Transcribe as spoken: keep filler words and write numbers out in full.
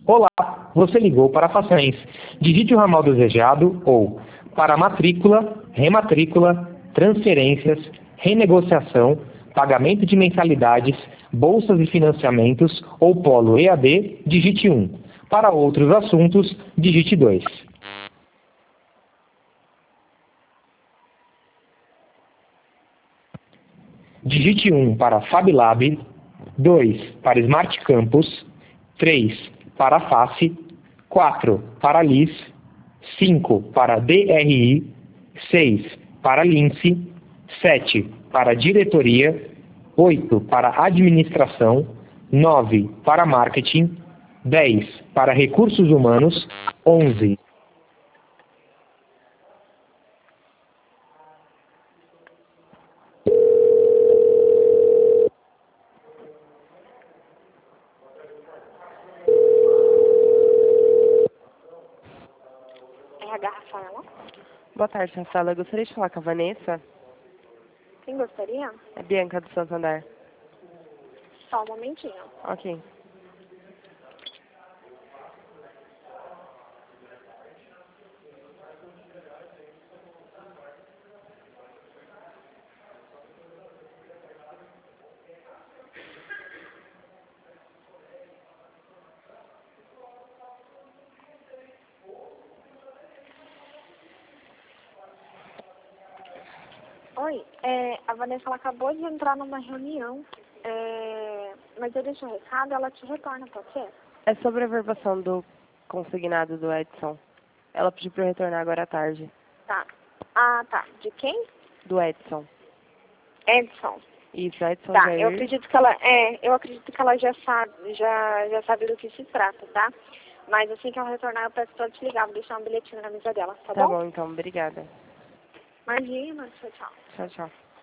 Olá, você ligou para a Facens. Digite o ramal desejado ou para matrícula, rematrícula, transferências, renegociação, pagamento de mensalidades, bolsas e financiamentos ou polo E A D, digite um. Para outros assuntos, digite dois. Digite um para FabLab, dois para Smart Campus, três para Face, quatro para Lis, cinco para D R I, seis para Lince, sete para Diretoria, oito para Administração, nove para Marketing, dez para Recursos Humanos, onze. É a Rafaela? Boa tarde, Rafaela. Eu gostaria de falar com a Vanessa. Quem gostaria? É Bianca do Santander. Só um momentinho. Ok. Oi, é, a Vanessa ela acabou de entrar numa reunião, é, mas eu deixo um recado, ela te retorna, pode ser? É sobre a verbação do consignado do Edson. Ela pediu para eu retornar agora à tarde. Tá. Ah, tá. De quem? Do Edson. Edson. Isso, Edson Tá, Jair. eu acredito que ela, é, eu acredito que ela já sabe, já, já sabe do que se trata, tá? Mas assim que ela retornar, eu peço pra ela te ligar, vou deixar um bilhetinho na mesa dela, tá, Tá bom? bom, então. Obrigada. Imagina, tchau, tchau. Tchau, tchau.